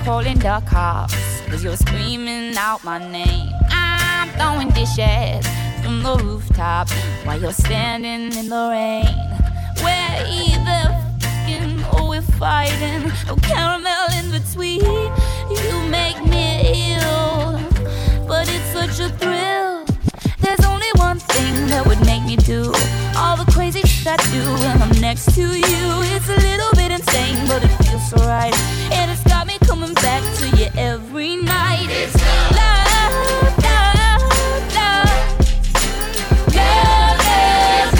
calling the cops, 'cause you're screaming out my name. I'm throwing dishes from the rooftop while you're standing in the rain. We're either f***ing or we're fighting, no caramel in between. You make me ill, but it's such a thrill. There's only one thing that would make me do all the crazy shit I do when I'm next to you. It's a little bit insane, but it feels so right, and it's got me coming back to you every night. It's love, love, love, love, love, love,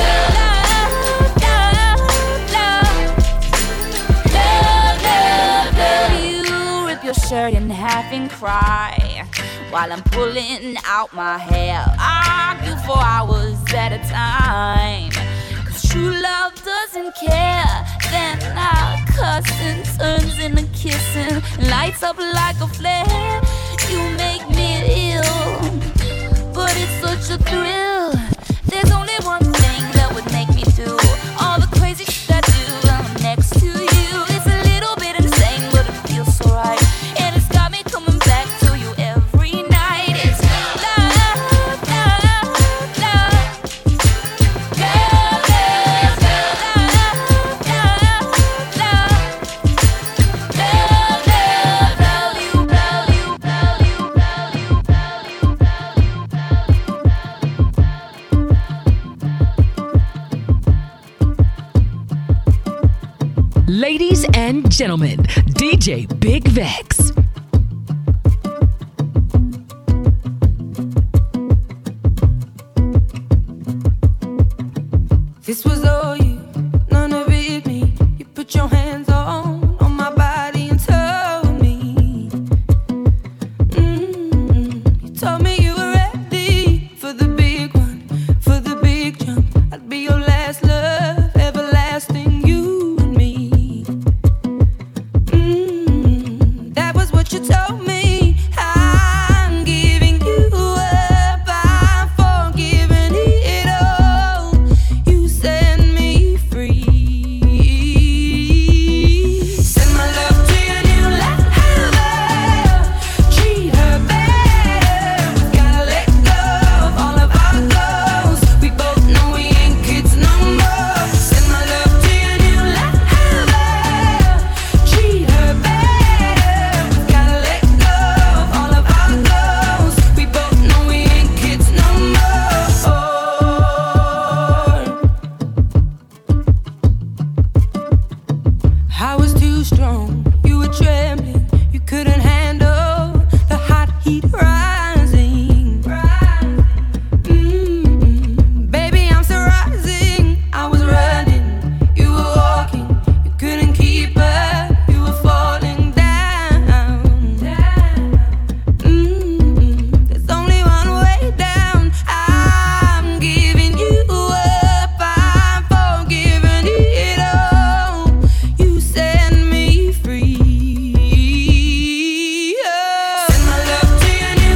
love, love, love. You rip your shirt in half and cry while I'm pulling out my hair. Argue for hours at a time, 'cause true love doesn't care. Then our cussing turns into kissing, lights up like a flare. You make me ill, but it's such a thrill. There's only one thing that would make me do all the crazy shit I do when I'm next to you. It's a little bit insane, but it feels so right, and it's got me coming back to you every night. It's love, love, love, love, love, love, you, love you, love you, love you, Ladies and gentlemen, DJ Big Vex. This was all you, none of it me. You put your hands on my body and told me. You told me you were ready for the big one, for the big jump. I'd be your last love, everlasting, you and me. That was what you told me. I'm giving you up, I'm forgiving it all. You set me free. Send my love to your new lover. Treat her better. We gotta let go of all of our goals. We both know we ain't kids no more. Send my love to your new lover. Treat her better. We gotta let go of all of our goals. We both know we ain't kids no more. I was too strong, you were trembling, you couldn't handle the hot heat rising. Baby, I'm still rising. I was running, you were walking, you couldn't keep up, you were falling down. There's only one way down. I'm giving you up, I'm forgiving it all. You set me free. Send my love to your new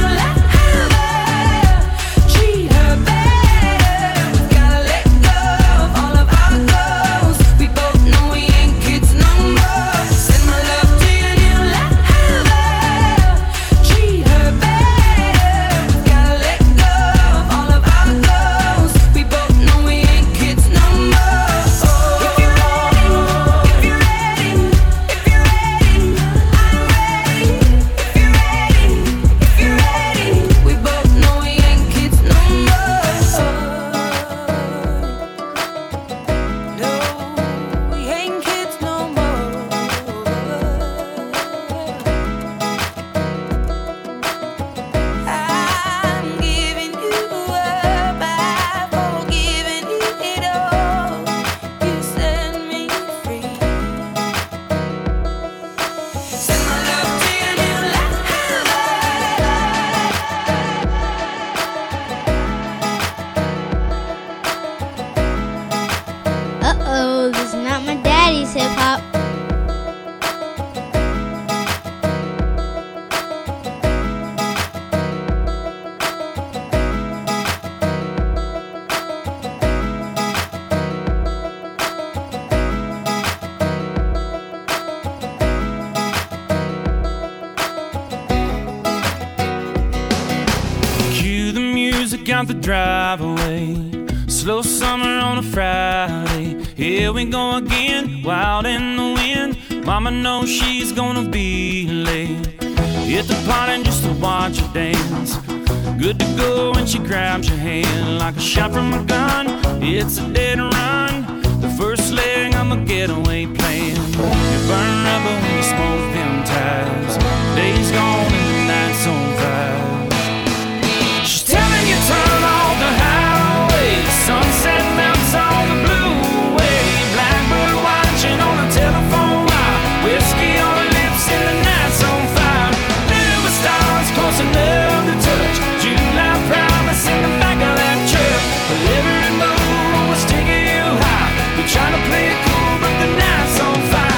out the driveway. Slow summer on a Friday. Here we go again, wild in the wind. Mama knows she's gonna be late. Hit the party just to watch her dance. Good to go when she grabs your hand like a shot from a gun. It's a dead run, the first leg of a getaway plan. You burn rubber when you smoke them ties. Day's gone and the night's on fire. She's telling you turn off the highway. Sunset melts on the blue wave. Blackbird watching on the telephone wire. Whiskey on her lips and the night's on fire. Never stars close enough to touch. July promise in the back of that truck. But every move was taking you high. We're trying to play it cool, but the night's on fire.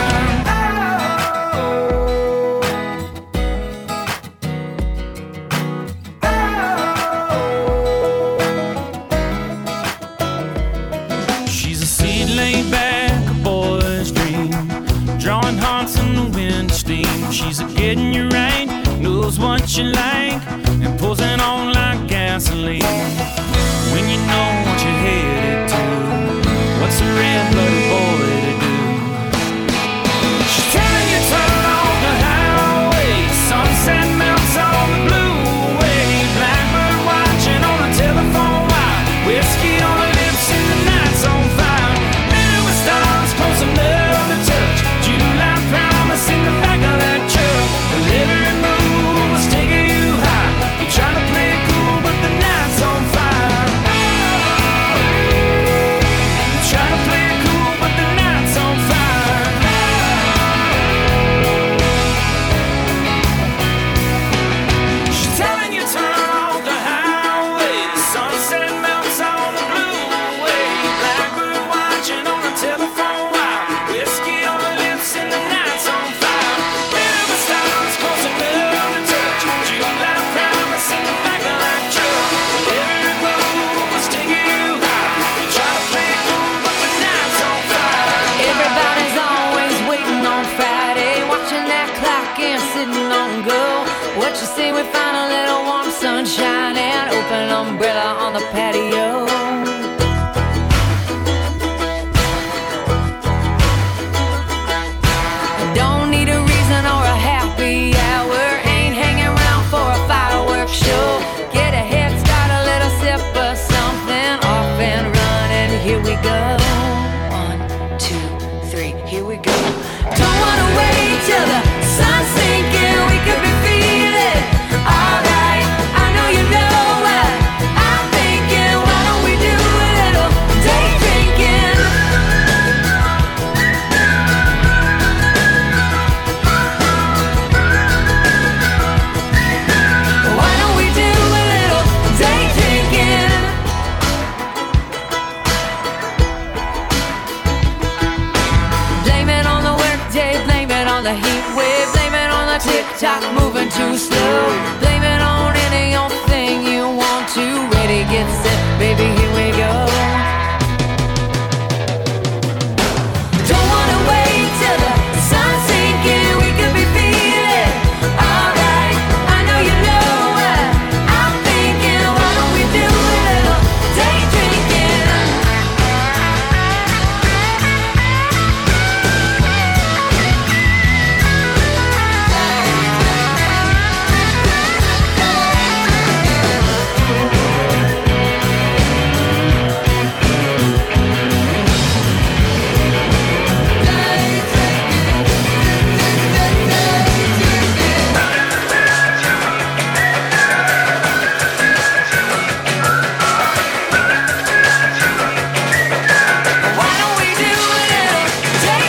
She's a seed laid back, a boy's dream. Drawing hearts in the wind steam. She's a getting you right, knows what you like, and pulls it on like gasoline. When you know what you're headed to, what's a red-blooded boy to do? She's telling you turn off the highway. Sunset melts on the blue wave. Blackbird watching on the telephone wire. Whiskey on her lips and the night's on fire. Never stars close enough to touch. July promise in the back of that truck. But every move was taking you high. You're trying to play it cool, but the night's on fire. Try to play it cool, but the night's on fire. She's telling you turn off the highway. The sunset melts on the blue wave. Blackbird watching on the telephone wire. Whiskey on her lips and the night's on fire. Never stars close enough to touch. July promise in the back of that truck. Every move was taking you high. You try to play it cool, but the night's on fire. Everybody's always waiting on Friday, watching that clock and sitting on go. What you say we find a little warm sunshine and open umbrella on the patio? Don't need a reason or a happy hour. Ain't hanging around for a fireworks show. Get a head start, a little sip of something. Off and running, here we go. 1, 2, 3, here we go. Don't wanna wait till the sun's sinking. We could be feeling alright. I know you know what I'm thinking. Why don't we do a little day drinking? Why don't we do a little day drinking? Blame it on the workday, blame it on the heat wave, blame it on the tick-tock moving too slow. Blame it on any old thing you want to. Ready, get set, baby, here we go. Don't wanna wait till the sun's sinking. We could be feeling alright. I know you know what I'm thinking. Why don't we do a little day drinking? Why don't we do a little day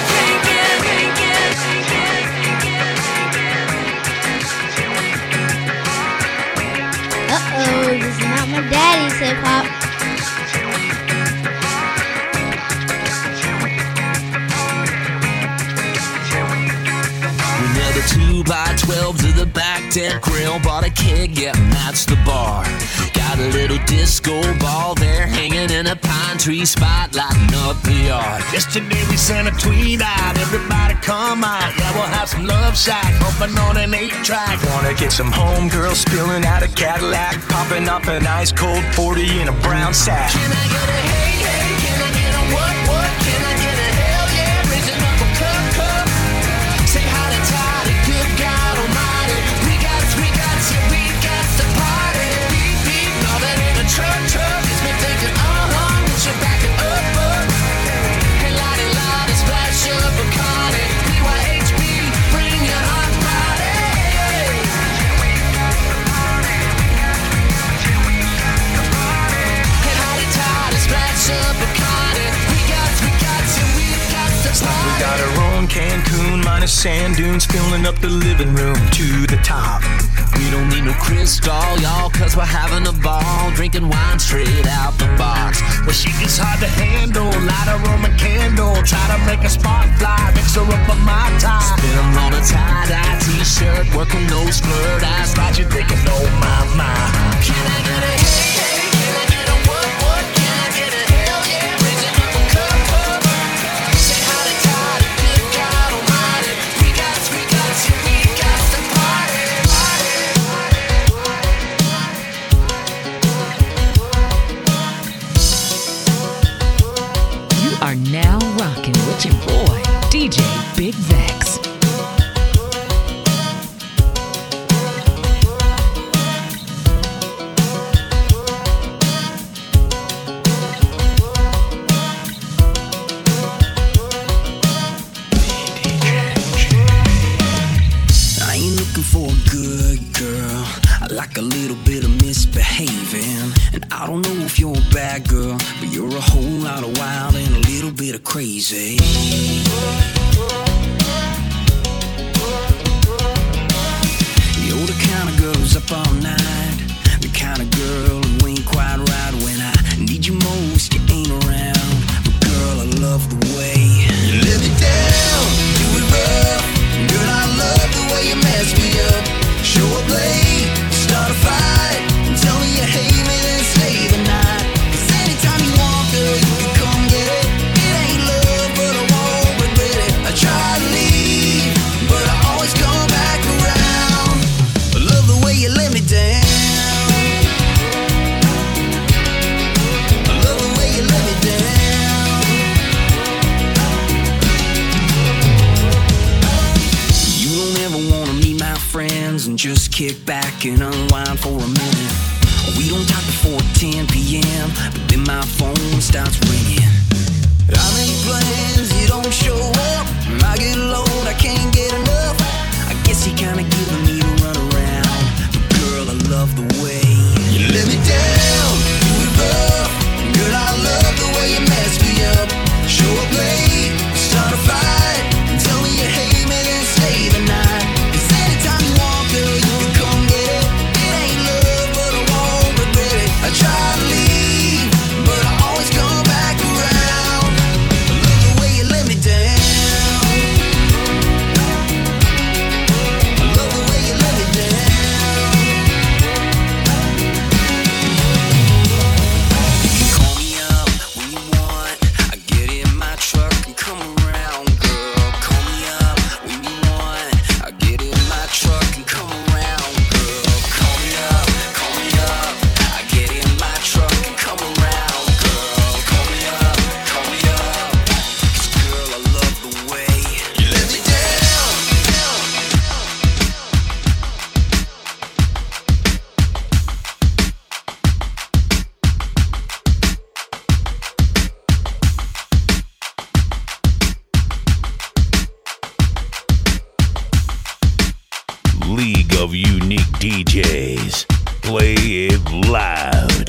Uh-oh, this is not my daddy's hip-hop. Another 2x12 to the back deck grill, bought a keg, yeah, and that's the bar. Got a little disco ball there hanging in a pine tree spot, lighting up the yard. Yesterday we sent a tweet out, everybody come out. Yeah, we'll have some love shack, open on an 8-track. Wanna get some homegirls spilling out a Cadillac, popping up an ice cold 40 in a brown sack. Can I get a hey, hey? Can I get a what? Can I get a hell yeah? Raising up a cup. Say hi to Toddy, good God Almighty. We got, yeah, we got the party. Beep, beep, no, that ain't a truck. It's me thinking, we should back it up. Hey, lottie, splash up a Bacardi. BYHB, bring your hot body. Hey, lottie, splash up a Bacardi. We got, yeah, we got the party. We got our own Cancun, minus sand dunes, filling up the living room to the top. We don't need no crystal, y'all, cause we're having a ball, drinking wine straight out the box. Well, she gets hard to handle, light a Roman candle, try to make a spark fly, mix her up a Mai Tai. Spin 'em on a tie-dye t-shirt, working no skirt, eyes right, you thinking, oh my. Can I get a hey, hey? Can I get a what? Can I get a hell yeah? Raising up a cup. Say hi to Toddy, good God Almighty. We got, yeah, we got the party. You are now rocking with your boy, DJ Big Vex. I ain't looking for a good girl, I like a little bit of misbehaving. And I don't know if you're a bad girl, but you're a whole lot of wild and a little bit of crazy. You're the kind of girl who's up all night, the kind of girl who ain't quite right when I need you most, you ain't around. But girl, I love the way you let me down, do it rough. Girl, I love the way you mess me up. Show up late, start a fight, and tell me you hate me, then stay the night. 'Cause anytime you want, girl, you can come get it. It ain't love, but I won't regret it. I try to leave, but I always come back around. I love the way you let me down. I love the way you let me down. You don't ever wanna meet my friends and just kick back and unwind for a minute. We don't talk before 10 p.m., but then my phone starts ringing. I make plans, you don't show up. I get low, I can't get enough. I guess you kinda giving me the run around. But girl, I love the way you let me down, do it rough. Girl, I love the way you mess me up. Show up late, start a fight, and tell me you hate me, then stay the night. 'Cause anytime you want, girl, you can come get it. It ain't love, but I won't regret it. I try to leave, but I always come back around. I love the way you let me down. I love the way you let me down. You can call me up when you want. I get in my truck and come around, girl. Call me up when you want. I get in my truck and come around, girl. Call me up, call me up. I get in my truck and come around, girl. Call me up, call me up. 'Cause girl, I love the way you let me down. League of Unique DJs. Play it loud.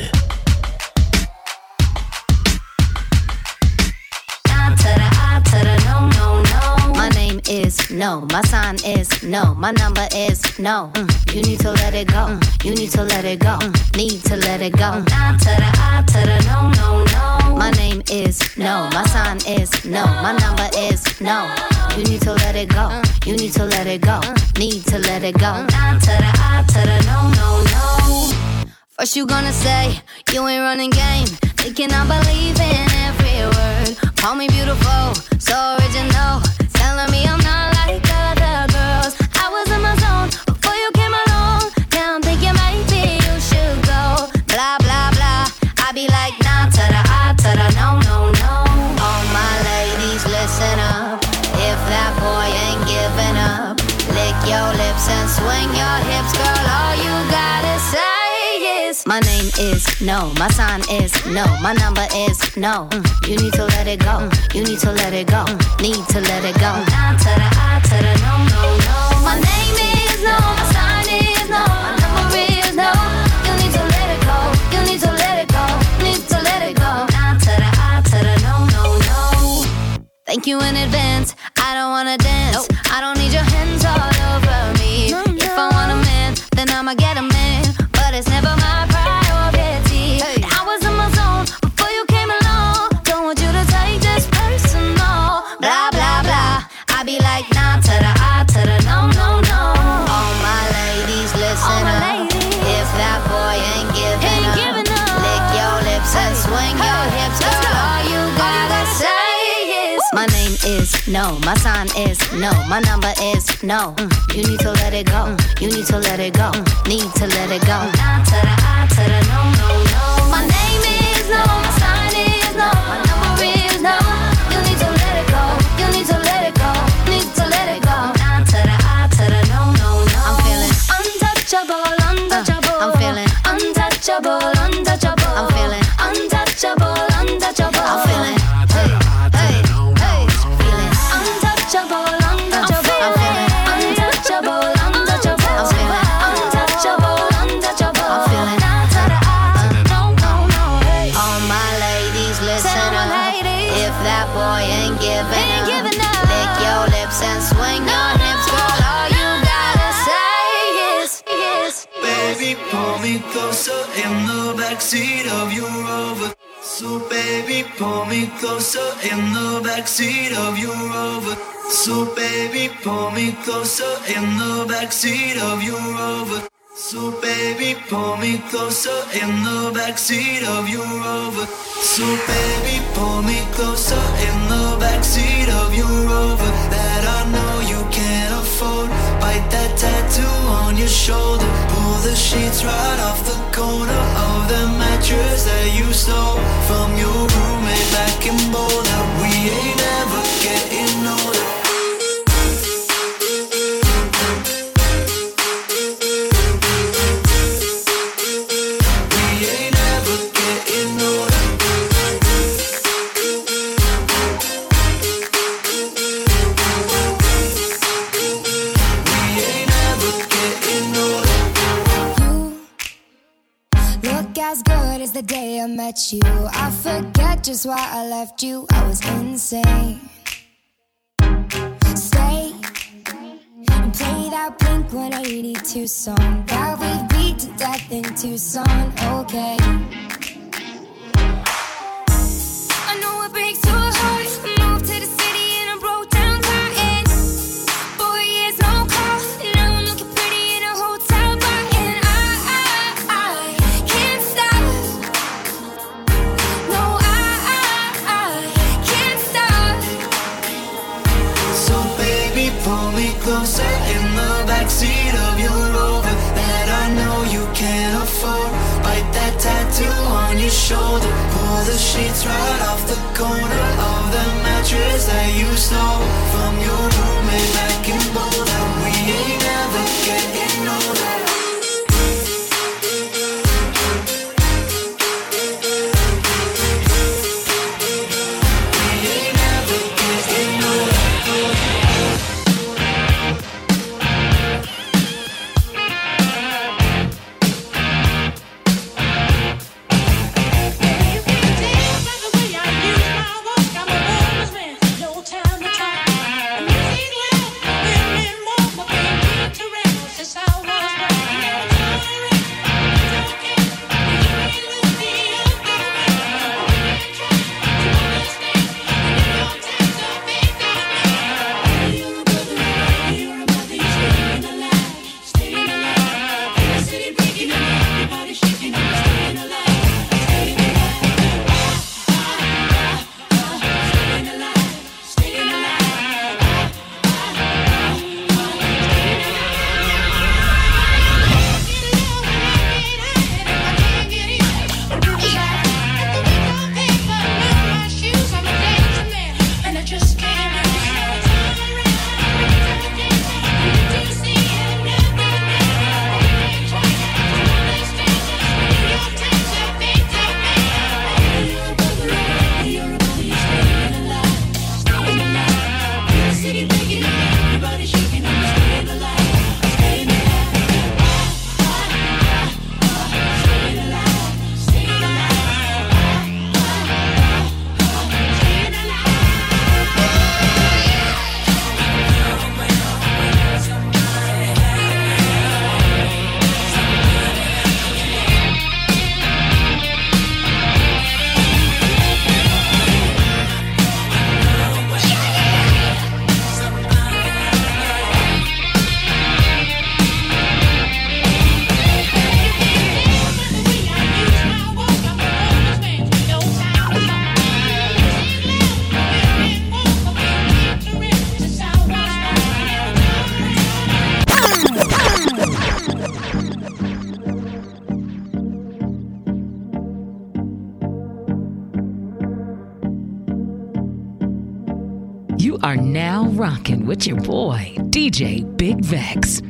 I to the no, no, no. My name is no. My sign is no. My number is no. You need to let it go. You need to let it go. Need to let it go. Nah to the I to the no, no, no. My name is no. My sign is no. My number is no. You need to let it go. You need to let it go. Need to let it go. Nah to the I to the no, no, no. First you gonna say you ain't running game, thinking I believe in every word. Call me beautiful, so original, telling me I'm not like other girls. I was in my zone before you came along. Now I'm thinking maybe you should go. Blah blah blah. I be like nah to the I to the no, no, no. All my ladies, listen up. If that boy ain't giving up, lick your lips and swing your hips, girl. All you gotta say. My name is no, my sign is no, my number is no. You need to let it go, you need to let it go, need to let it go. Nah to the I to the no, no, no. My name is no, my sign is no, my number is no. You need to let it go, you need to let it go, need to let it go. Nah to the I to the no, no, no. Thank you in advance, I don't wanna dance. I don't need your hands all over me. If I want a man, then I'ma get a man. But it's never my priority. I was in my zone before you came along. Don't want you to take this personal. Blah, blah, blah. I be like, nah to the I to the no, no, no. All my ladies, listen up. If that boy ain't giving up, lick your lips and swing your hips, girl. All you gotta say is my name is no, my sign is no, my number is no. You need to let it go, you need to let it go, need to let it go. Nah to the I to the no, no, no. My name is no, my sign is no, my number is no. You need to let it go, you need to let it go, need to let it go. Nah to the I to the no, no, no. I'm feeling untouchable, untouchable. I'm feeling untouchable, untouchable. I'm feeling untouchable, untouchable. I'm feeling hey, hey, hey, feeling untouchable, untouchable. I'm feeling untouchable, untouchable. I'm feeling untouchable, untouchable. I'm feeling nah to the I, no, no, no. Hey. All my ladies, listen up. If that boy ain't giving up, lick your lips and swing your hips, girl. All you gotta say is, Baby, pull me closer in the backseat of your Rover. So baby, pull me closer in the backseat of your Rover. So baby, pull me closer in the backseat of your Rover. So baby, pull me closer in the backseat of your Rover. So baby, pull me closer in the backseat of your Rover that I know you can't afford. Bite that tattoo on your shoulder. Pull the sheets right off the corner of the mattress that you stole from your roommate back in Boulder. We ain't ever getting older. As good as the day I met you, I forget just why I left you. I was insane. Stay and play that Blink-182 song that we beat to death in Tucson. Okay. I know it breaks your heart. Moved to the city and I broke down crying. 4 years no call. Now I'm looking pretty in a hotel bar, and I can't stop. No, I can't stop. So baby, pull me closer in the backseat of your Rover that I know you can't afford. Bite that tattoo on your shoulder. Pull the sheets right off the corner of the mattress that you stole from your roommate back in Boulder. We ain't ever getting older. No time to try. Music left. are now rocking with your boy, DJ Big Vex.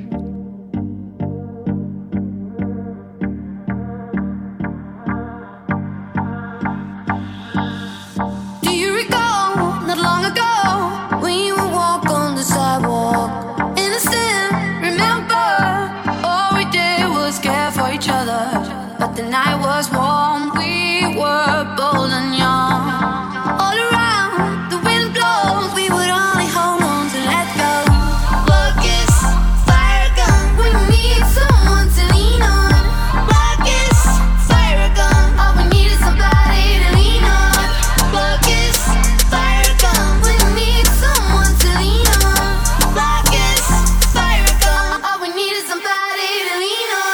Do you recall, not long ago, when you would walk on the sidewalk? Innocent, remember, all we did was care for each other. But the night was warm, we were bold and young. All around, the wind blows, we would only hold on to let go. Focus, fire gun, we need someone to lean on. Focus, fire gun, all we need is somebody to lean on. Focus, fire gun, we need someone to lean on. Focus, fire gun, all we need is somebody to lean on.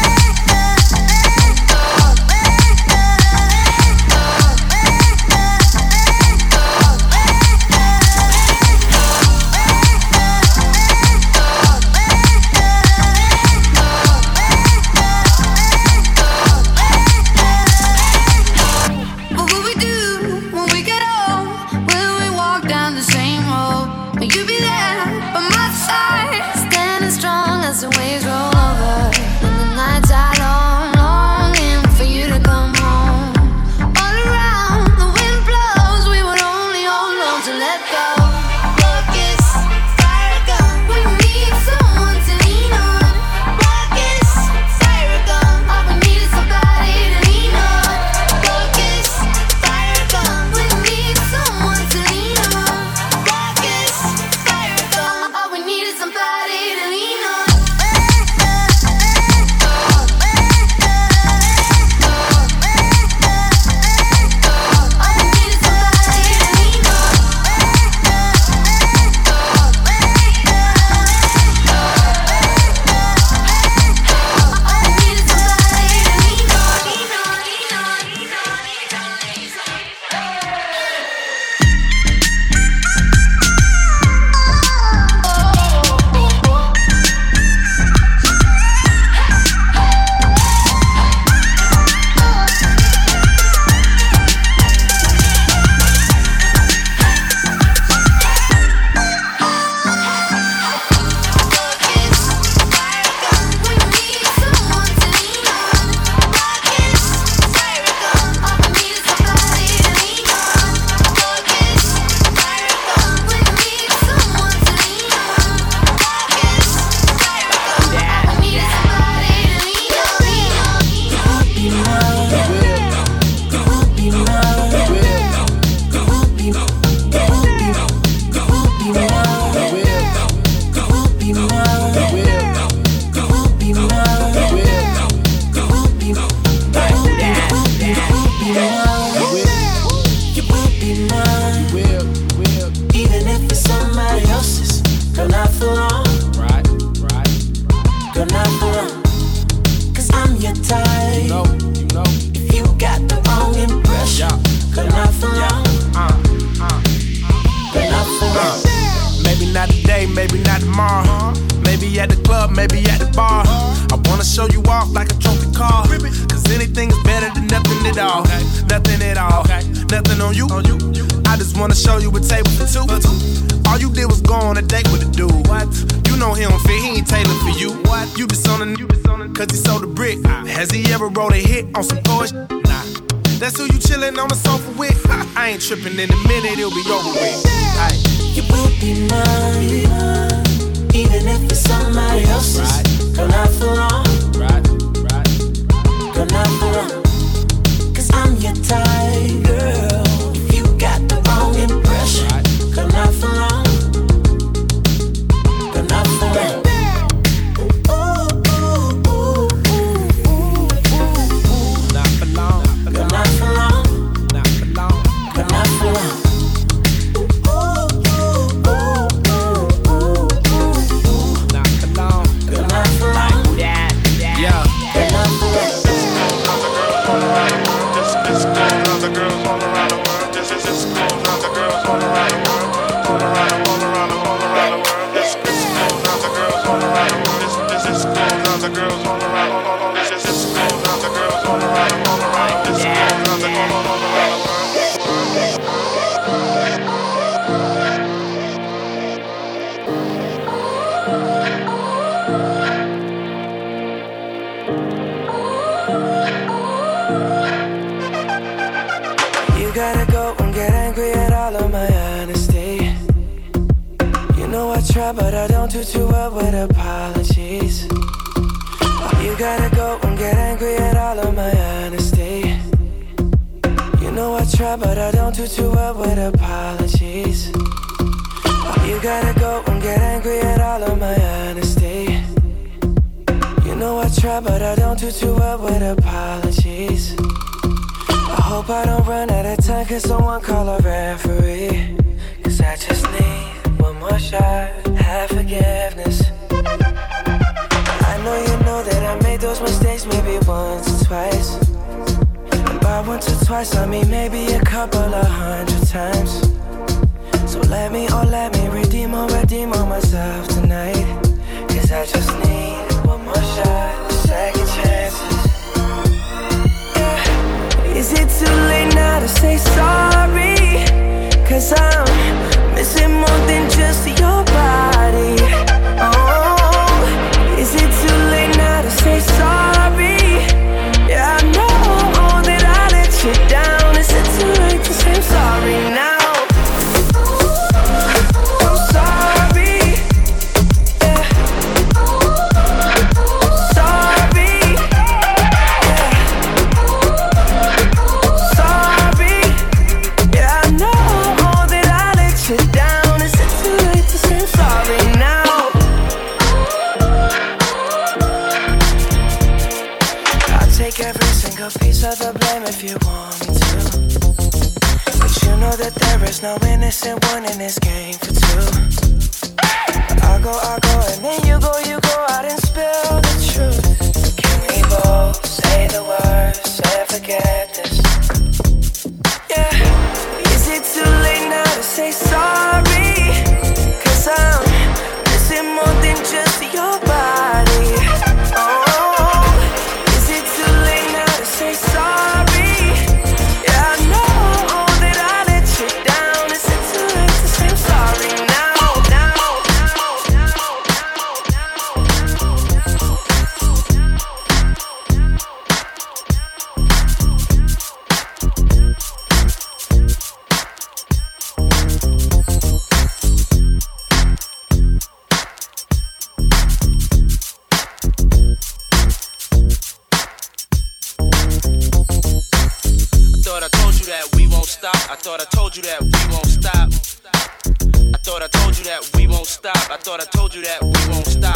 What will we do when we get old? Will we walk down the same road? Will you be there by my side, standing strong as the waves roll over? And the nights are long, longing for you to come home. All around, the wind blows, we would only hold on to let go. Focus, fire gun, we need someone to lean on. Focus, fire gun, all we need is somebody to lean on. Focus, fire gun, we need someone to lean on. Focus, fire gun, all we need is somebody to lean on. Even if it's somebody else's, girl, not for long. Girl, not for long. 'Cause I'm your type. If you got the wrong impression, girl, not for long. Girl, not for long. Maybe not today, maybe not tomorrow. Maybe at the club, maybe at the bar. I wanna show you off like a trophy car. 'Cause anything is better than nothing at all. Nothing at all. Nothing on you. I just wanna show you a table for two. All you did was go on a date with a dude. You know he don't fit, he ain't tailored for you. You just on the 'cause he sold a brick. Has he ever wrote a hit on some bullshit? Nah. That's who you chillin' on the sofa with. I ain't trippin', in a minute it'll be over with. Aye. You will be mine, even if it's somebody else's. Girl, not for long. Girl, not for long. 'Cause I'm your type, girl. If you got the wrong impression, girl, not for long. Girl, not for long. Not for long. Girl, not for long. Not for long. Girl, not for long. Not for long. Girl, not for long. Yeah. do too well with apologies. You gotta go and get angry at all of my honesty. You know I try, but I don't do too well with apologies. You gotta go and get angry at all of my honesty. You know I try, but I don't do too well with apologies. I hope I don't run out of time, cause someone call a referee. Cause I just need one more shot, have forgiveness. I know you know that I made those mistakes maybe once or twice. And by once or twice I mean maybe a couple of 100 times. So let me redeem on myself tonight. Cause I just need one more shot, second chances. Yeah. Is it too late now to say sorry? Cause I'm missing more than just your body. Oh, is it too late now to say sorry? Yeah, I know that I let you down. Is it too late to say I'm sorry now? The blame if you want me to, but you know that there is no innocent one in this game for two. I go, and then you go out and spill the truth. Can we both say the words and forget this? Yeah, is it too late now to say sorry? Cause I'm missing more than just your body. Oh, is it too late now to say sorry? I thought I told you that we won't stop. I thought I told you that we won't stop. I thought I told you that we won't stop.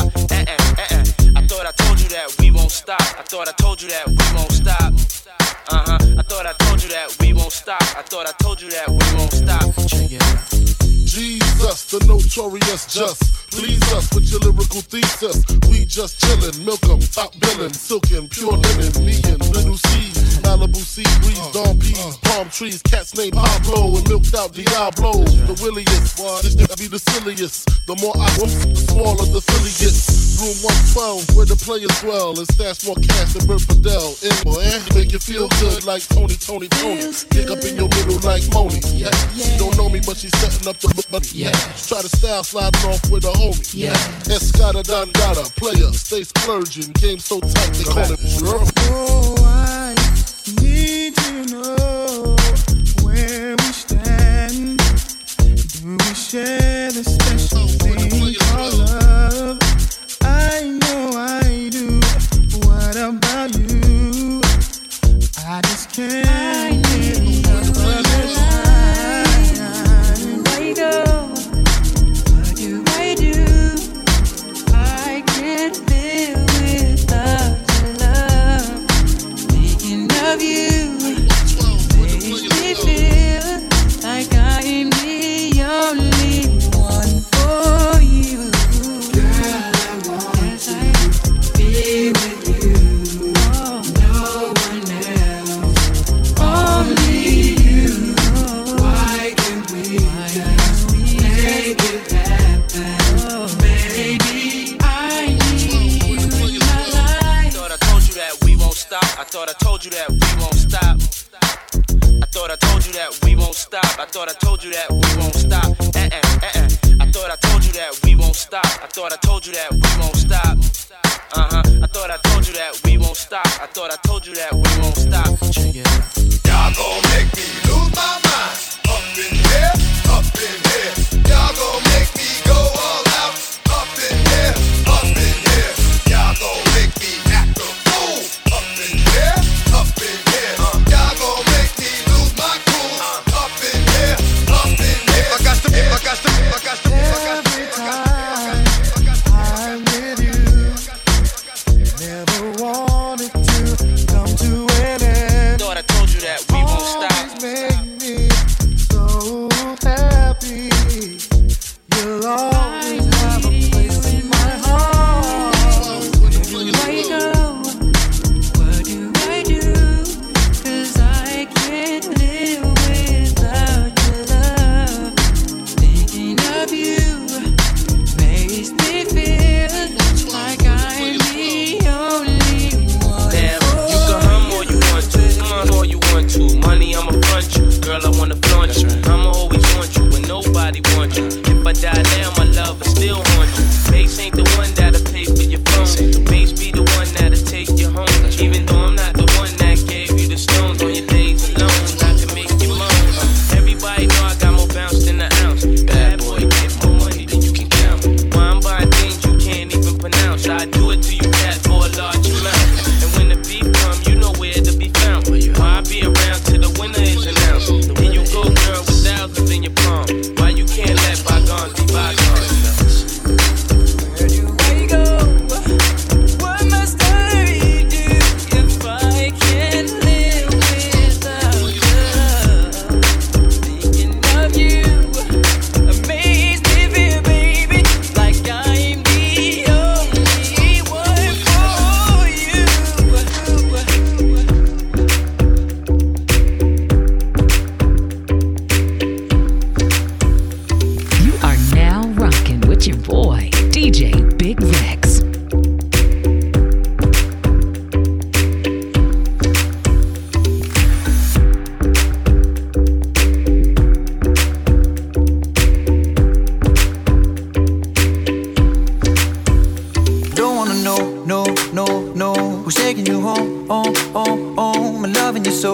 I thought I told you that we won't stop. I thought I told you that we won't stop. I thought I told you that we won't stop. I thought I told you that we won't stop. Check it out. Jesus, the notorious just. Please us with your lyrical thesis. We just chillin', milk 'em, top billin', silkin', pure linen, me and Little C, Malibu sea breeze, dawn peas, palm trees, cats named Pablo and milked out Diablo. The williest, this nigga be the silliest. The more I whoop, the smaller the silly gets. Room 112, where the players dwell, and stash more cash than Bert Fidel. Make you feel good like Tony. Dig up in your middle like Moni. Yeah. She don't know me, but she's setting up the money. Yeah. Try to style sliding off with a homie. Yeah. Escada Dangada, player, stay splurging. Game so tight they call it drum. Oh, I need to know where we stand. Do we share the special thing called love? I know I do. What about you? I just can't get enough of this time. Where you go? What do I do? I can't live without your love. Thinking of you makes me feel like I am the only one for you. Girl, I want to be with you. No one else, only you. Why can't we just make it happen? Baby, I need you in my life. I thought I told you that we won't stop. I thought I told you that we won't stop. I thought I told you that we won't stop. I thought I told you that we won't stop. I thought I told you that we won't stop. I thought I told you that we won't stop. I thought I told you that we won't stop. I thought I told you that we won't stop. Check it out. Y'all gon' make me lose my mind. Up in here, up in here. Y'all gon' make me go all out. Up in I'm loving you so.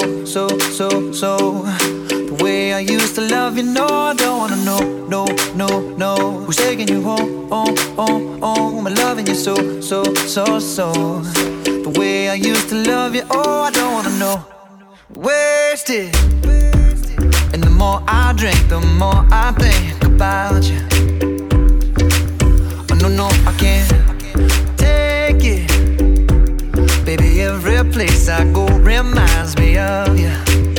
The way I used to love you, no, I don't wanna know, no. Who's taking you home, I'm loving you so. The way I used to love you, oh, I don't wanna know. Wasted. And the more I drink, the more I think about you. Oh, no, I can't take it. Baby, every place I go reminds me of you.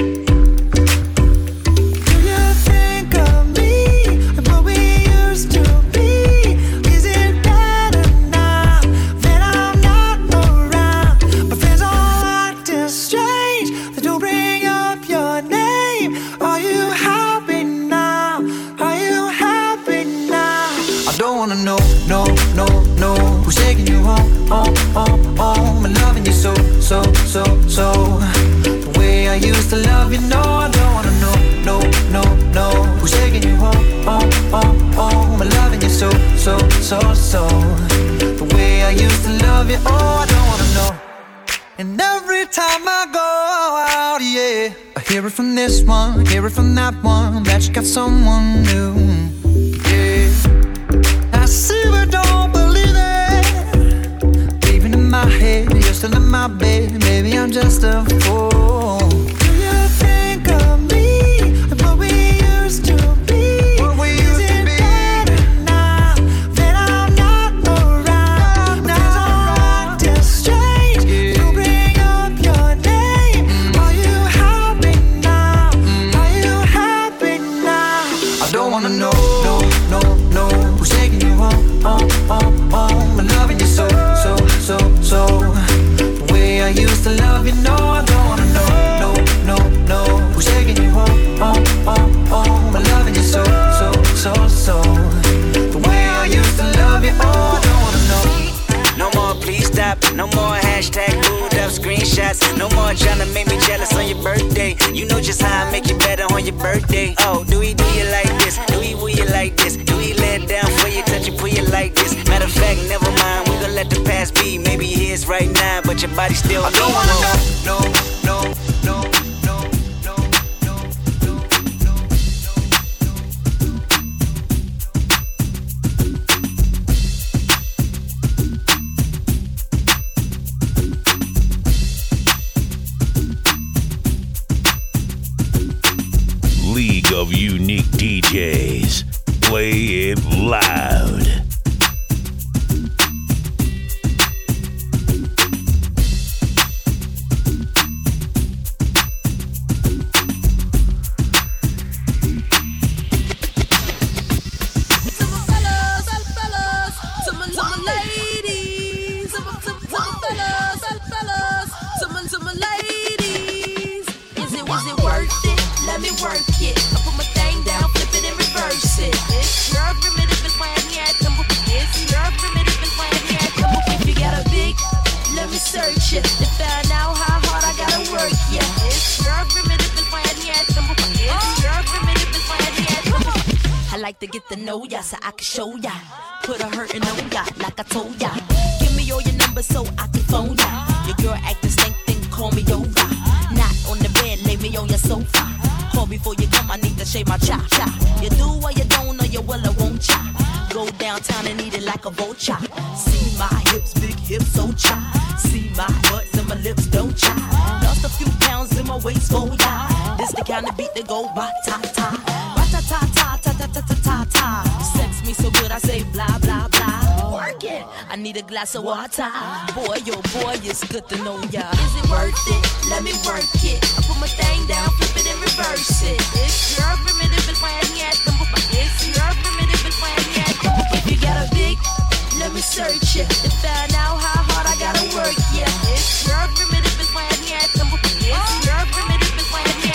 Do you think of me and what we used to be? Is it better now that I'm not around? My friends all acting strange. They don't bring up your name. Are you happy now? Are you happy now? I don't wanna know, no. Who's taking you home, I'm loving you so. The way I used to love you, no, I don't wanna know, no. Who's taking you home, I'm loving you so. The way I used to love you, oh, I don't wanna know. And every time I go out, yeah, I hear it from this one, hear it from that one, that you got someone new, yeah. I see but don't believe it. Even in my head, you're still in my bed. Maybe I'm just a fool. Do you think of me and what we used to be? Is it better now that I'm not around? Now I'm acting strange. You bring up your name. Are you happy now? Are you happy now? I don't wanna know, no. Who's taking you home, I'm loving you so. The way I used to love you, no, I don't wanna know, no. Who's taking you home, I'm loving you so. The way I used to love you, oh, I don't wanna know. No more, please stop. No more hashtag booed up screenshots. No more trying to make me jealous on your birthday. You know just how I make you better on your birthday. Oh, do we do you like this? Do we woo you like this? Do we lay it down for you, touch you, pull you like this? Matter of fact, never mind, we gon' let the past be. Maybe here's right now, but your body still. I don't wanna know, no. League of Unique DJs. Play it loud. To get to know ya so I can show ya. Put a hurtin' on ya like I told ya. Give me all your numbers so I can phone ya. Your girl acting stank, then call me over. Not on the bed, lay me on your sofa. Call before you come, I need to shave my cha-cha. You do or you don't, or you will or won't cha. Go downtown and eat it like a vulture. See my hips, big hips, so cha. See my butts and my lips, don't cha. Lost a few pounds in my waist, oh ya. This the kind of beat that go ba-ta-ta. Ra-ta-ta-ta-ta-ta-ta-ta-ta. Sex me so good I say blah, blah, blah. Work it, I need a glass of water. Boy, oh boy, it's good to know ya. Is it worth it? Let me work it. I put my thing down, flip it and reverse it. It's your primitive plan yet. It's your primitive plan yet. If you got a big, let me search it. To find out how hard I gotta work, yeah. It's your primitive plan yet. It's your primitive plan yet.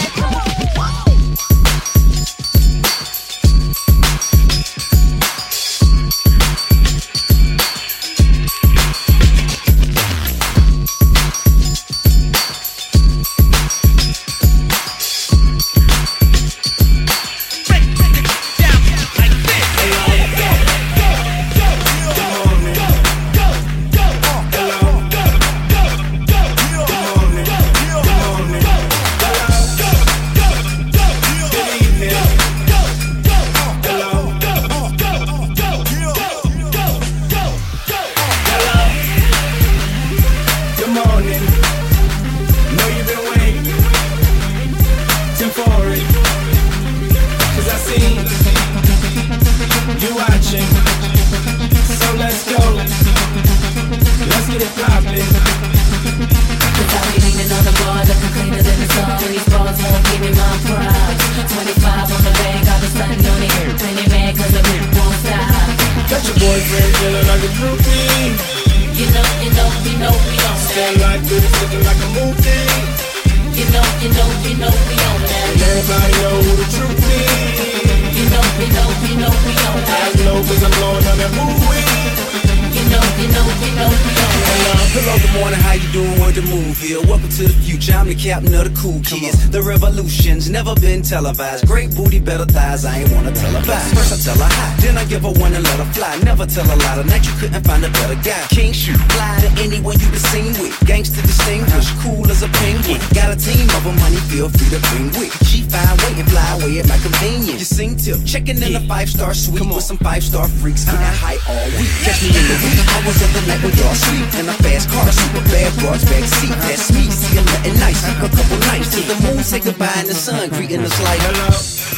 looking like a movie. You know we on that. And everybody know who the truth is. You know we on that. I know 'cause I'm blowing on that movie. You know we on that. Hello, good morning, how you doing? Where the move here? Welcome to the future, I'm the captain of the cool kids. The revolution's never been televised. Great booty, better thighs, I ain't wanna tell her bye. First I tell her hi, then I give her one and let her fly. Never tell a lie, tonight you couldn't find a better guy. King shoot, fly to anyone you been seen with. Gangsta distinguished, cool as a penguin. Got a team of them, money, feel free to bring with. She fine, wait and fly away at my convenience. You sing tip, checking in a 5-star suite with some 5-star freaks. Getting high all week, catch me in the wee hours of the night when y'all sleep. In a fast car, super bad broads, back seat. That's me, see I'm nothing nice. A couple nights to the moon, say goodbye in the sun, greeting us like hello.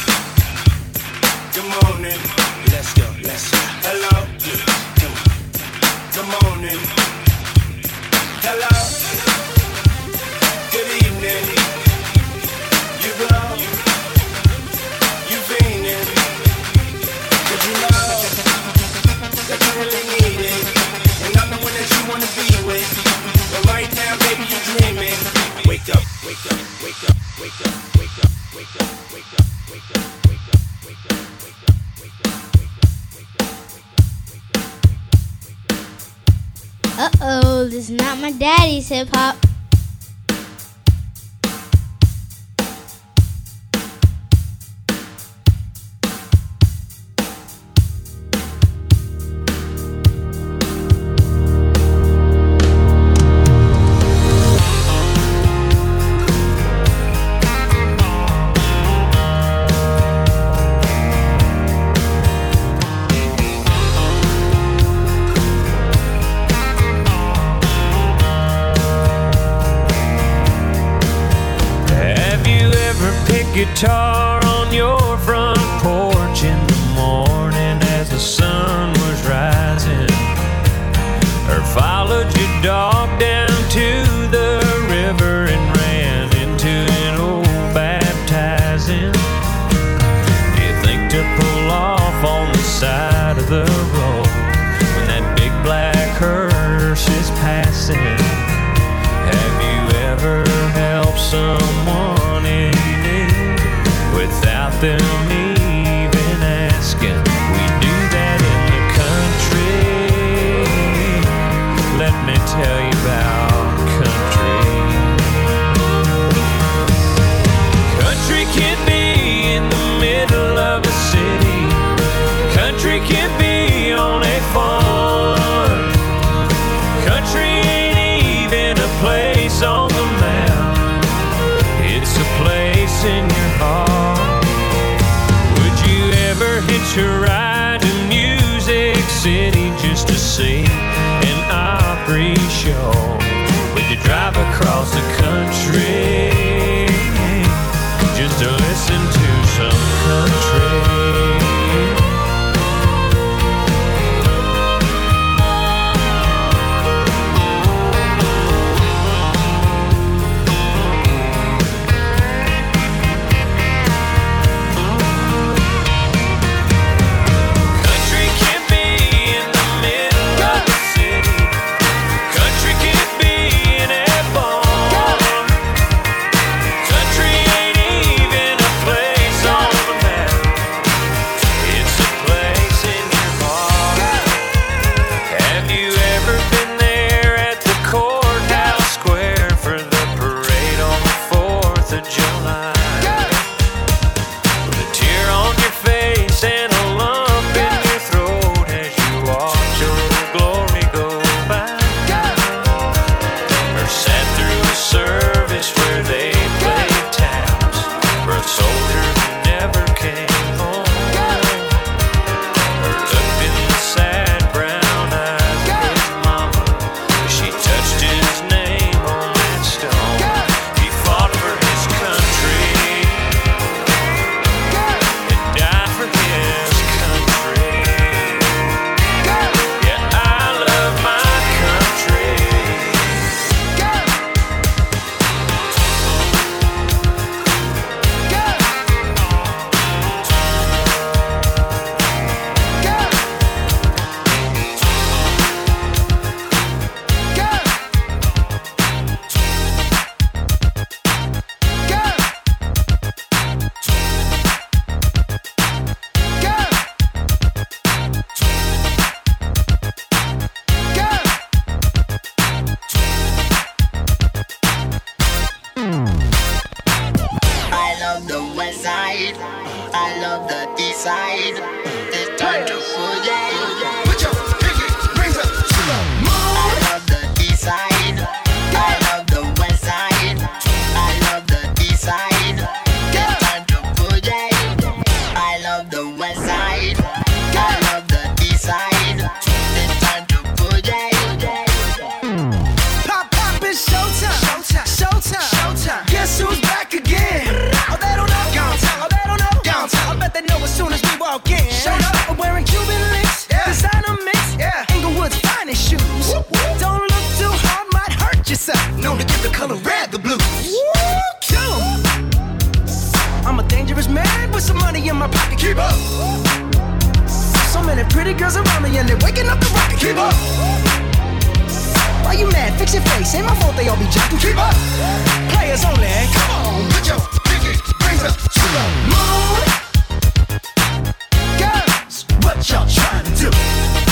Good morning. Let's go. Hello. Good morning. Hello. Good evening. You blow. You fiending. 'Cause you know that you really need it. And I'm the one that you wanna be with. But right now, baby, you're dreaming. Wake up. Uh-oh, this is not my daddy's hip-hop. Guitar on your front porch in the morning as the sun was rising, or followed your dog down to the river and ran into an old baptizing. Do you think to pull off on the side of the road when that big black hearse is passing? Have you ever helped someone in need without them even asking? We do that in the country. Let me tell you about country. Country can be in the middle of a city. Country can be on a farm. Country ain't even a place on the map. It's a place in your heart. side. It's time to put it. Put your pinky rings up to the moon. I love the east side. I love the west side. I love the east side. It's time to put it. I love the west side. I love the east side. It's time to put it. Pop, pop, it's showtime. Showtime. Showtime. Showtime. Guess who's back again? Oh, they don't know. Downtown. Oh, they don't know. Downtown. I bet they know as soon as we walk in. Showed up. I'm wearing Cuban links. Yeah. Designer mix. Yeah. Inglewood's finest shoes. Whoop, whoop. Don't look too hard, might hurt yourself. Known to give the color red the blues. Kill 'em. I'm a dangerous man with some money in my pocket. Keep up. So many pretty girls around me and they're waking up the rocket. Keep up. Why you mad? Fix your face. Ain't my fault they all be jocking. Keep up. Players only. Come on, put your pinky rings up to the moon. Girls, what y'all trying to do?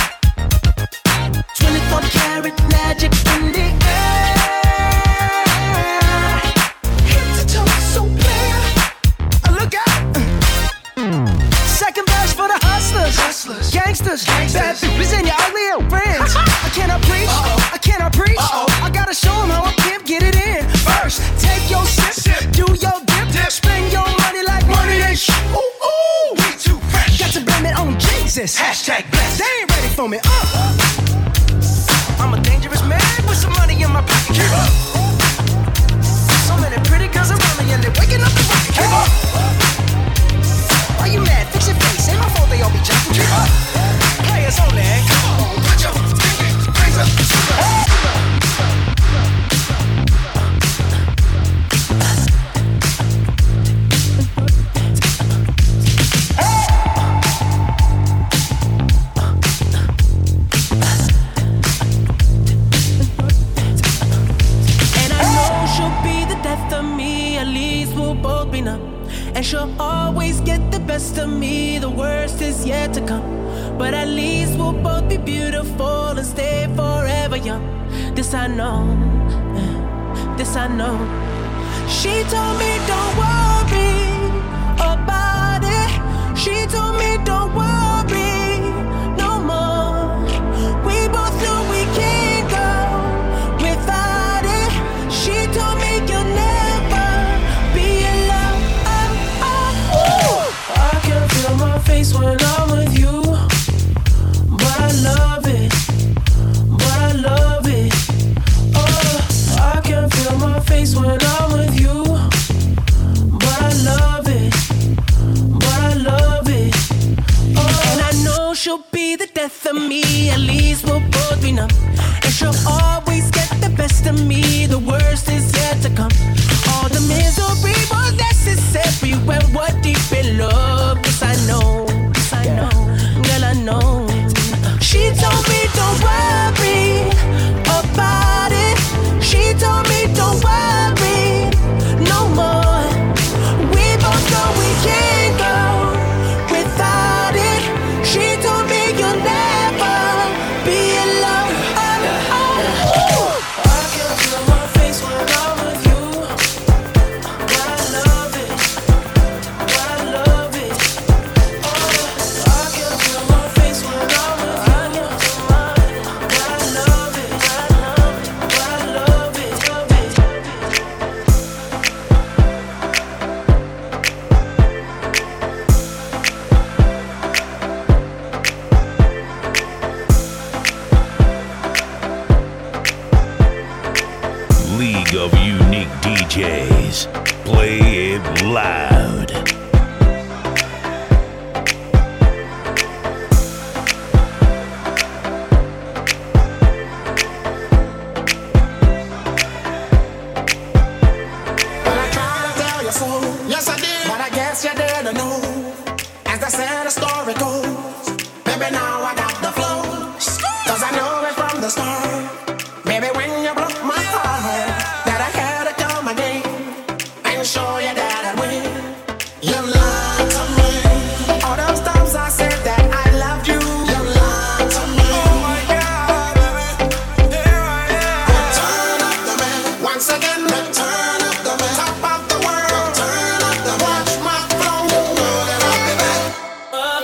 24 karat magic in the air. Head to toe, so clear. Look out. Second verse for the hustlers. Gangsters. Bad bitches and your ugly old friends. I cannot preach. I cannot preach. I gotta show them how I pimp get it in. First, take your sip. Do your dip. Spend your money like money ain't shit. Ooh, ooh. We too fresh. Got to blame it on Jesus. Hashtag blessed. They ain't ready for me. I'm a dangerous man with some money in my pocket. Keep up. So many pretty girls around me and they're waking up the rocket. Keep up. Why you mad? Fix your face. Ain't my fault they all be jocking. Keep up. Players only. Come on, put your pinky rings up to the and she'll always get the best of me. The worst is yet to come, but at least we'll both be beautiful and stay forever young. This I know, this I know. She told me don't worry about it. She told me don't worry no more. We both know we can't go without it. She told me you'll never be alone. I can feel my face when I'm with you, but I love it, but I love it. Oh, I can feel my face when I'm with you, but I love it, but I love it. Oh, and I know she'll be the death of me. At least we'll both be numb, and she'll always get the best of me. The worst is yet to come. All the misery was necessary when we're deep in love. Yes, I know, yes, I know, girl, I know. She told me don't worry about it. She told me don't worry no more. We both know we can't go without it. She told me you'll never be alone. I can feel my face when I'm with you, but I love it, but I love it. Oh, I can feel my face when I'm with you, but I love it, but I love it, love it. League of Unique DJs. Play it loud. Well, I tried to tell you so. Yes, I did. But I guess you didn't know. As the sad story goes, baby, now I got the flow. 'Cause I know it from the start. Baby, when you broke my heart, that I had to come again and show you that I'd win. You lied to me. All those times I said that I loved you. You lied to me. Oh my God, baby, here I am. Return of the man. Once again, return of the man. Top of the world. Return of the man. Watch my flow. You know that I'll be back.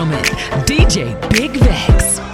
gentlemen, DJ Big Vex.